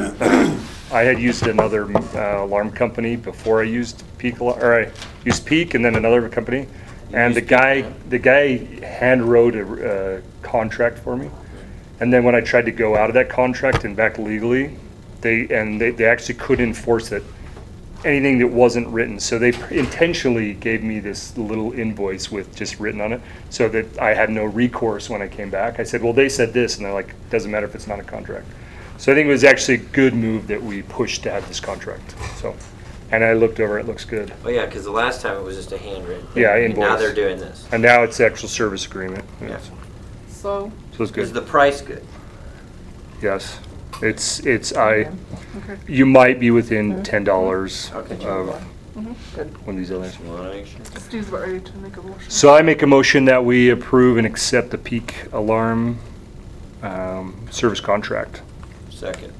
alarm company before I used Peak, or I used Peak and then another company. You And used Peak, the guy hand wrote a contract for me. And then when I tried to go out of that contract and back legally, they actually couldn't enforce it. Anything that wasn't written. So they intentionally gave me this little invoice with just written on it so that I had no recourse when I came back. I said, well, they said this, and they're like, doesn't matter if it's not a contract. So I think it was actually a good move that we pushed to have this contract. So, and I looked over, it looks good. Oh, yeah, because the last time it was just a handwritten. Yeah, And now invoice. they're doing this. And now it's the actual service agreement. Yeah. So, So it's Is the good. price good? Yes. okay. You might be within $10 Okay. of Good. one of these others. Just want to make sure. Stu's about ready to make a motion. So I make a motion that we approve and accept the Peak Alarm service contract. Second.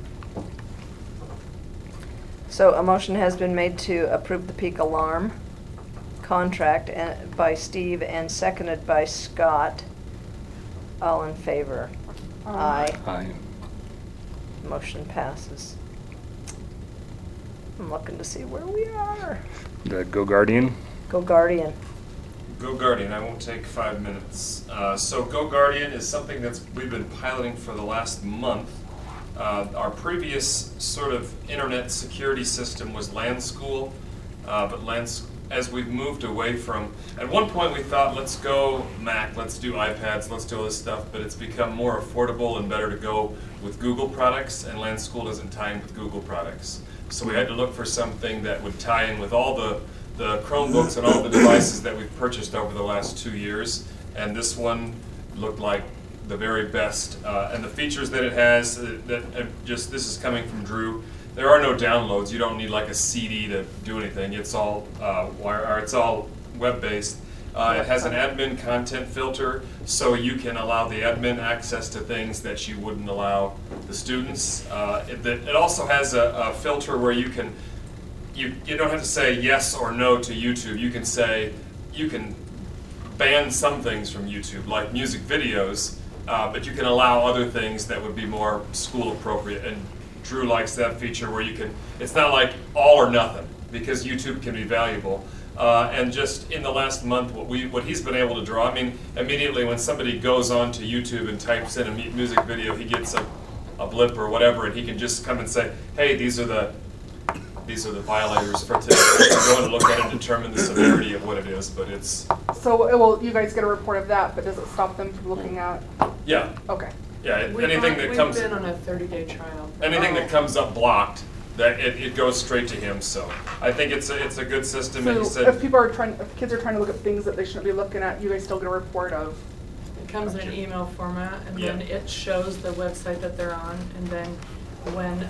So a motion has been made to approve the peak alarm contract by Steve and seconded by Scott. All in favor? Aye. Aye. Motion passes. I'm looking to see where we are. The Go Guardian. Go Guardian. Go Guardian, I won't take 5 minutes. So Go Guardian is something we've been piloting for the last month. Our previous sort of internet security system was Land School, but as we've moved away from, at one point we thought, let's go Mac, let's do iPads, let's do all this stuff, but it's become more affordable and better to go with Google products, and Land School doesn't tie in with Google products. So we had to look for something that would tie in with all the Chromebooks and all the devices that we've purchased over the last 2 years, and this one looked like the very best. And the features that it has, this is coming from Drew. There are no downloads. You don't need like a CD to do anything. It's all it's all web-based. It has an admin content filter, so you can allow the admin access to things that you wouldn't allow the students. It also has a filter where you don't have to say yes or no to YouTube. You can ban some things from YouTube, like music videos, but you can allow other things that would be more school appropriate. And Drew likes that feature where it's not like all or nothing, because YouTube can be valuable. And just in the last month, what he's been able to draw, I mean, immediately when somebody goes on to YouTube and types in a music video, he gets a blip or whatever, and he can just come and say, hey, these are the violators for today. Go in and look at it and determine the severity of what it is, but it's... So, you guys get a report of that, but does it stop them from looking at? Yeah. Okay. Yeah, anything that comes... We've been on a 30-day trial. Anything that comes up blocked, that it goes straight to him, so I think it's a good system, and he So said... if kids are trying to look at things that they shouldn't be looking at, you guys still get a report of? It comes in an email format, and Yeah. then it shows the website that they're on, and then when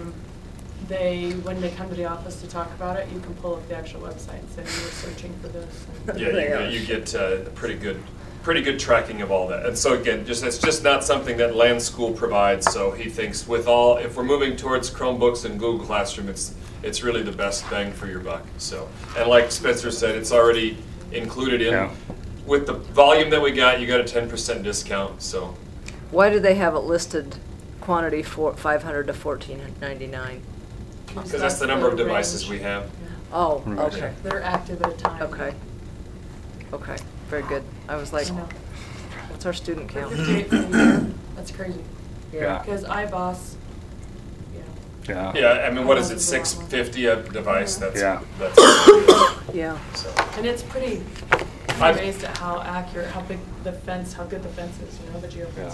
they come to the office to talk about it, you can pull up the actual website and say you were searching for this. Yeah, you get pretty good tracking of all that. And so again, it's just not something that Land School provides. So he thinks if we're moving towards Chromebooks and Google Classroom, it's really the best bang for your buck. So, and like Spencer said, it's already included in. Yeah. With the volume that we got, you got a 10% discount. So. Why do they have it listed quantity for 500 to 1499? Because that's the number of the devices range. we have. Oh, Right. okay, They're active at a time. okay, very good. I was like, I know. what's our student count? 58 for the year, that's crazy. Yeah. Because iBoss, Yeah. Yeah, I mean, what is it, $650 a device? That's Yeah. Yeah. So. and it's pretty, I'm I've- amazed at how accurate, how big the fence, how good the fence is, the geofence, Yeah.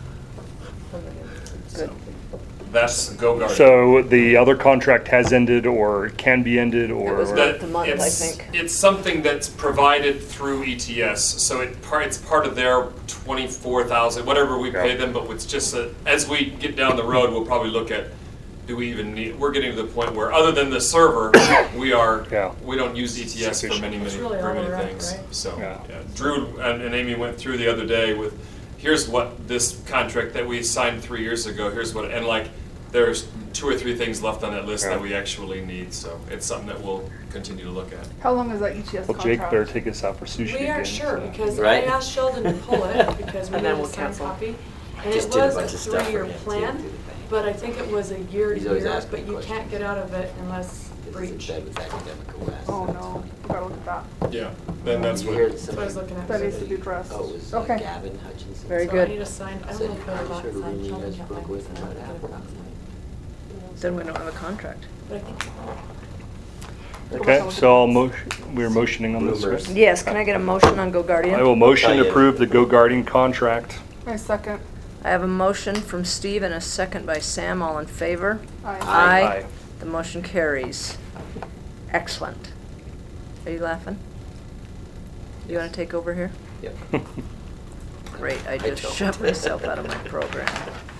Good. That's Go Guard. So the other contract has ended or can be ended or? It was That- the month, I it's- think. It's something that's provided through ETS, so it's part of their 24,000, whatever we pay Yeah. them, but it's just that as we get down the road, we'll probably look at, do we even need, we're getting to the point where, other than the server, Yeah. we don't use ETS for many, It's really all around, things. right? So, Yeah. yeah. Drew and Amy went through the other day with, here's what this contract that we signed 3 years ago, here's what, and like, there's 2 or 3 things left on that list Yeah. that we actually need, so it's something that we'll continue to look at. How long is that ETS Well, contract? Jake better take us out for sushi again. We aren't sure, so. because Right. I asked Sheldon to pull it, because we And need then a we'll signed cancel. copy. And Just it did a was a bunch of stuff for 3-year him, too, plan, do the thing. but I think it was a year to He's always year, asking but you questions. can't get out of it unless breach. with academic OS. Oh, no, we gotta look at that. Yeah, then that's You what. hear That's what I was looking at. That needs to be addressed. Oh, it was Okay. Gavin Hutchinson. Very So good. I need a signed, I don't Said know you if they're probably about should have signed, really Sheldon just can't broke find with it, him so I right have to after. get it outside. Then we don't have a contract. But I think Okay, so we're motioning on this. Rumors. right? Yes, can I get a motion on Go Guardian? I will motion to Diane. approve the Go Guardian contract. My second. I have a motion from Steve and a second by Sam. All in favor? Aye. Aye. The motion carries. Excellent. Are you laughing? You want to take over here? Yep. Great, I I just don't. shoved myself out of my program.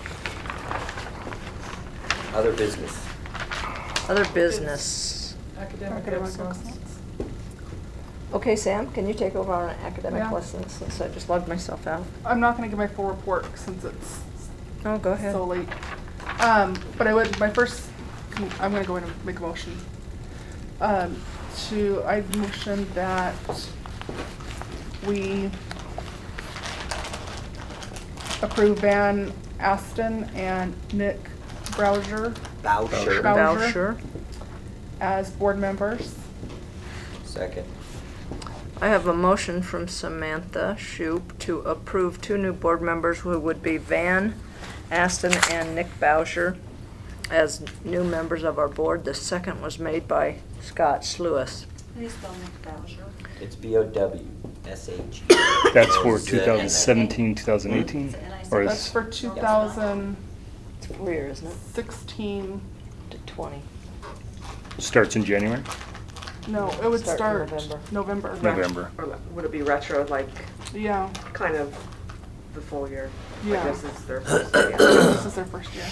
Other business. Other business. academic Academic excellence. excellence. Okay, Sam, can you take over on academic Yeah. lessons since I just logged myself out? I'm not gonna give my full report since it's Oh, go ahead. so late. But I would, I'm gonna go in and make a motion. I motion that we approve Van Aston and Nick Bowser Boucher. Boucher. As board members. Second. I have a motion from Samantha Shoup to approve 2 new board members who would be Van Aston and Nick Boucher as new members of our board. The second was made by Scott Sluis. How do you spell Bowser? It's BOWSH. That's for Those, 2017, 2018? Or That's is, for 2016 It's 4 years, isn't it? To 20. starts in January? No, it would Start start in November. November. Or would it be retro, like, Yeah, kind of the full year? Yeah. Like this is their first year. this is their first year.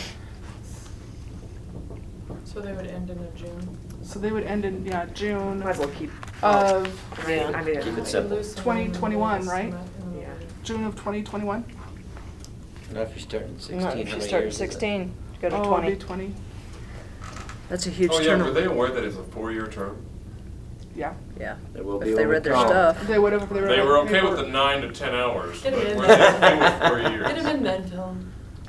So they would end in a June. So they would end in, June Might as well keep. of, I mean, Keep it simple. 2021, right? Yeah. June of 2021? Not if you start in 16. No, how if you many start in years is it? 16, go to Oh, 20. it'd be 20, That's a huge Oh, yeah, turn. were they aware that it's a 4-year term? yeah. Yeah. It will be If they when we read their come. stuff. They would have if they were. They were okay they with were- the 9 to 10 hours, but Get were 'em they in. okay with 4 years? Get him in Menton.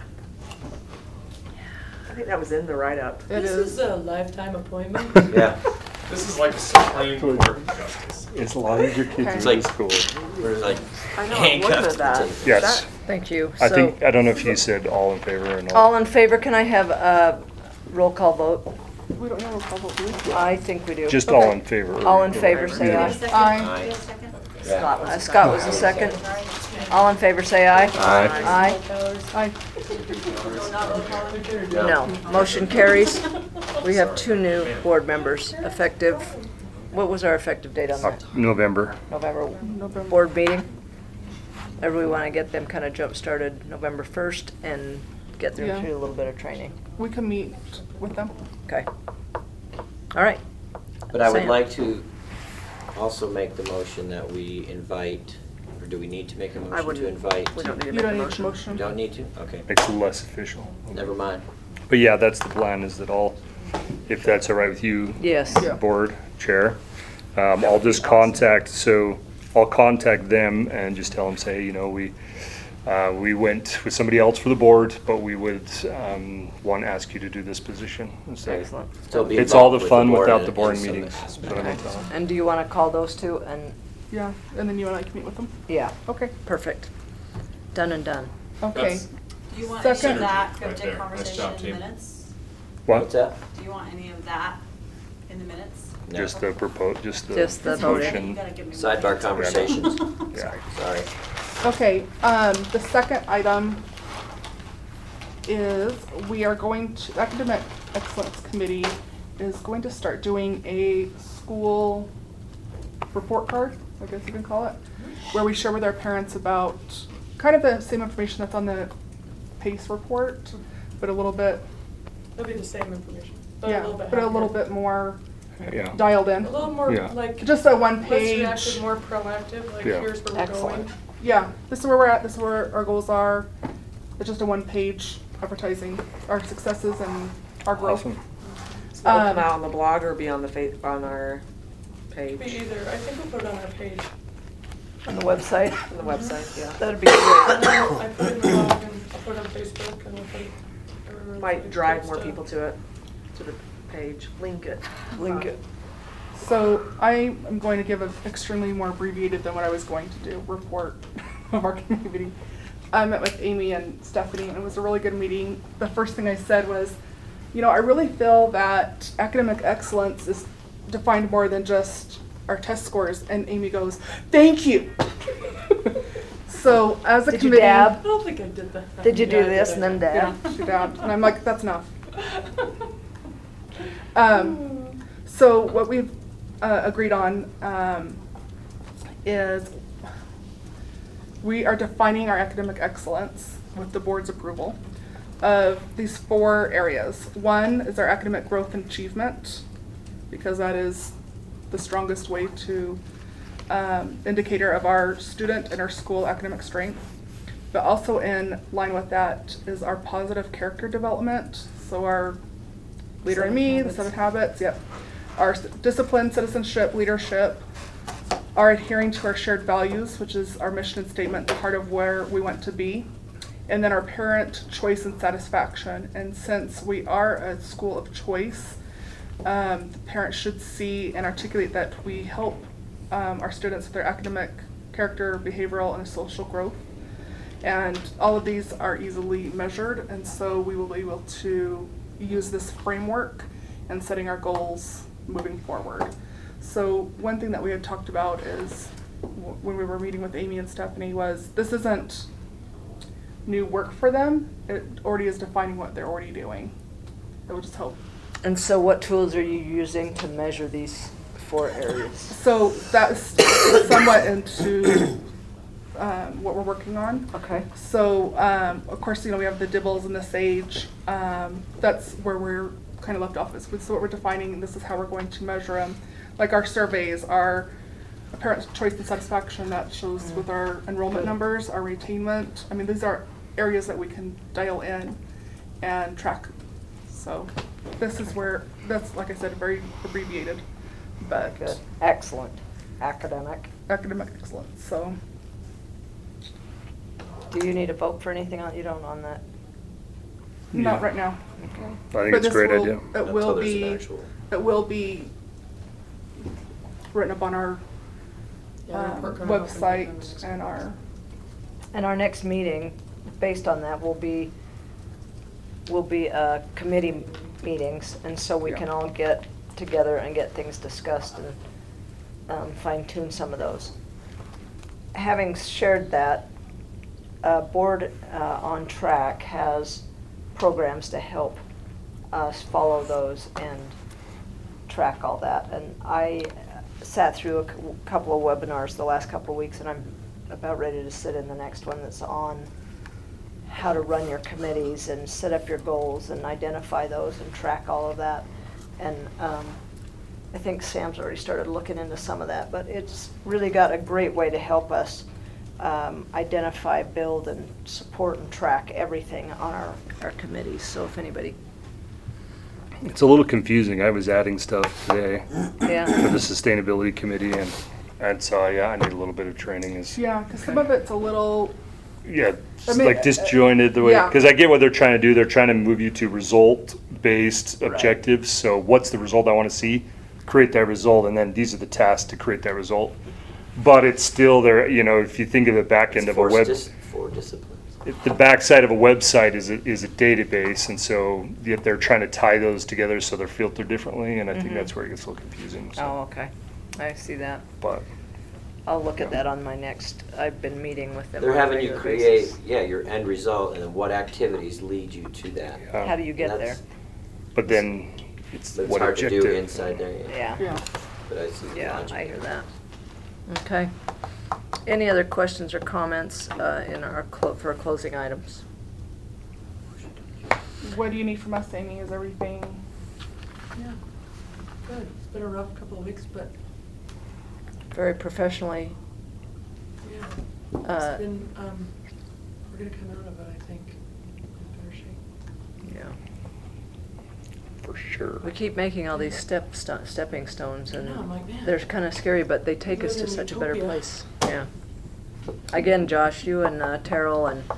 I think that was in the write-up. It This is. is a lifetime appointment. Yeah. This is like a Supreme Court justice. As long as your kids Okay. are It's in like- school. We're like I know, I'm looking handcuffed at to that. the table. Yes. That- Thank you. I So, think, I don't know if you said all in favor or not. all in favor, can I have a roll call vote? We don't know what call vote, do we? I think we do. Just Okay. all in favor. All in favor, say Do you aye. have a second? Aye. Do you have a second? Yeah. Scott was. Scott was the second. Sorry. All in favor, say aye. Aye. Aye. Aye. So not roll call? No. Motion carries. We have 2 new board members effective, what was our effective date on that? November. November November. board meeting? Or we want to get them kind of jump-started November 1st and get them Yeah. through a little bit of training? We can meet with them. Okay. All right. But I would Sam. like to also make the motion that we invite, or do we need to make a I motion wouldn't. to invite? We don't need to You make a don't need a motion. motion. Don't need to? Okay. Makes it less official. Never mind. But yeah, that's the plan, is that all, if that's all right with you. Yes. Yeah. Board chair, I'll just contact, so I'll contact them and just tell them, say, we went with somebody else for the board, but we would want to ask you to do this position. And say, Excellent. Still be it's all the involved with fun board without and- the board and some meetings. aspect. is what I'm gonna tell 'em. And do you want to call those two? And, Yeah, and then you and I can meet with them. yeah, Okay. perfect. Done and done. Okay. That's- Do you want any Second. of that Right go to there. Nice conversation job, in the team. minutes? What? What's that? Do you want any of that in the minutes? No. Just the just the Just the voting. You gotta give me more Sidebar details. conversations. Yeah. Sorry. Okay, the second item is we are going to, Academic Excellence Committee is going to start doing a school report card, I guess you can call it, where we share with our parents about kind of the same information that's on the PACE report, but a little bit, It'll be the same information, but a yeah, little bit but a little happier. bit more Yeah. dialed A in. little more Yeah. like. Just a one less page. reactive, more proactive, like Yeah. here's where we're Excellent. going. Yeah, this is where we're at, this is where our goals are. It's just a one-page advertising our successes and our growth. Awesome. So it'll come Um, out on the blog or be on the on our Could be page, either, I think we'll put it on our page. On the website? on the website, yeah. That'd be great. I put it in the blog and I'll put it on Facebook and we'll put it everywhere. Might drive more Stuff. people to it, to the page, link it. Link it. So I am going to give an extremely more abbreviated than what I was going to do, report of our community. I met with Amy and Stephanie and it was a really good meeting. The first thing I said was, I really feel that academic excellence is defined more than just our test scores. And Amy goes, "Thank you." So as a Did you committee. dab? I don't think I did that. Did you do Yeah, I this did and then it. Yeah, dab? she dabbed. And I'm like, that's enough. So what we've agreed on is we are defining our academic excellence with the board's approval of these 4 areas. One is our academic growth and achievement, because that is the strongest way to indicator of our student and our school academic strength. But also in line with that is our positive character development. So our Leader in Me, the 7 habits, yep. Our discipline, citizenship, leadership, our adhering to our shared values, which is our mission and statement, the heart of where we want to be. And then our parent choice and satisfaction. And since we are a school of choice, the parents should see and articulate that we help our students with their academic, character, behavioral, and social growth. And all of these are easily measured, and so we will be able to use this framework in setting our goals moving forward. So one thing that we had talked about is, when we were meeting with Amy and Stephanie, was this isn't new work for them. It already is defining what they're already doing. It would just help. And so what tools are you using to measure these 4 areas? So that's somewhat into what we're working on. Okay. So, of course, we have the Dibbles and the Sage. That's where we're kind of left off. Is what we're defining, and this is how we're going to measure them. Like our surveys, our parent choice and satisfaction, that shows with our enrollment numbers, our retainment. I mean, these are areas that we can dial in and track. So this is where, that's, like I said, very abbreviated, but Good. Excellent. Academic. academic excellence. So Do you need a vote for anything on, you don't on that? not Yeah. right now. Okay. I think But it's a this great will- idea. It Until will there's an be, actual- it will be written up on our Yeah, report card, I don't think we've done website this. and our, And our next meeting, based on that, will be committee meetings, and so we Yeah. can all get together and get things discussed and fine tune some of those. Having shared that, Board on Track has programs to help us follow those and track all that. And I sat through a couple of webinars the last couple of weeks, and I'm about ready to sit in the next one that's on how to run your committees and set up your goals and identify those and track all of that. And I think Sam's already started looking into some of that, but it's really got a great way to help us identify, build, and support and track everything on our committees. So if anybody, It's a little confusing. I was adding stuff today for yeah, the sustainability committee, and so yeah, I need a little bit of training. yeah, because some of it's a little, Yeah, I mean, like disjointed the way, yeah. because I get what they're trying to do. They're trying to move you to result-based objectives. So what's the result I want to see? Create that result, and then these are the tasks to create that result. But it's still there, if you think of the back end It's of a web, 4 disciplines. the backside of a website is a database, and so yet they're trying to tie those together so they're filtered differently, and I think that's where it gets a little confusing. So. oh, okay, I see that. But I'll look at that on my next, I've been meeting with them. They're on a having you regular create, basis. your end result, and then what activities lead you to that. How do you get there? That's- but then it's But it's what hard to objective. do inside there. Yeah, yeah. But I see the yeah, logic I hear there. that. Okay. Any other questions or comments in our, for closing items? What do you need from us, Amy? Is everything? Yeah, good. It's been a rough couple of weeks, but Very professionally, yeah. Uh, It's been, we're gonna come out of it, I think, in better shape. yeah. For sure. We keep making all these stepping stones, I and know, I'm like, man. they're kind of scary, but they take us live to in such a better utopia. place. Yeah. Again, Josh, you and Terrell and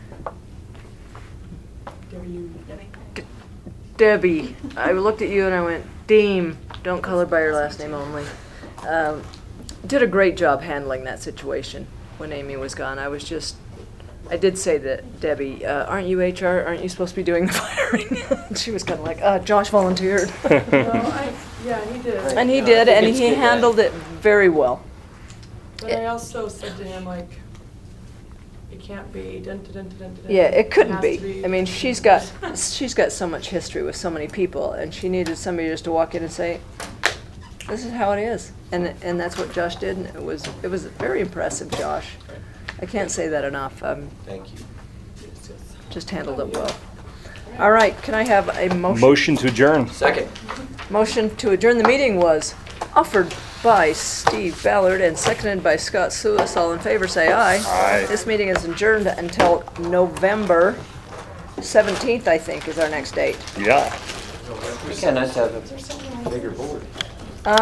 Debbie, you, Debbie, I looked at you and I went, Deem, don't call her by her last name only. Did a great job handling that situation when Amy was gone. I did say that, Debbie, aren't you HR? Aren't you supposed to be doing the firing? She was kind of like, Josh volunteered. yeah, he did. And he No, I did, think and it's he good, handled it very well. But I also said to him, like, it can't be dun dun dun dun dun. Yeah, it couldn't has be. to I mean, she's got so much history with so many people, and she needed somebody just to walk in and say, this is how it is. And that's what Josh did, and it was very impressive, Josh. I can't say that enough. Thank you. Just handled it well. All right, can I have a motion? Motion to adjourn. Second. Motion to adjourn the meeting was offered by Steve Ballard and seconded by Scott Suis. All in favor, say aye. Aye. This meeting is adjourned until November 17th, I think, is our next date. Yeah. It's kind of nice to have a bigger board.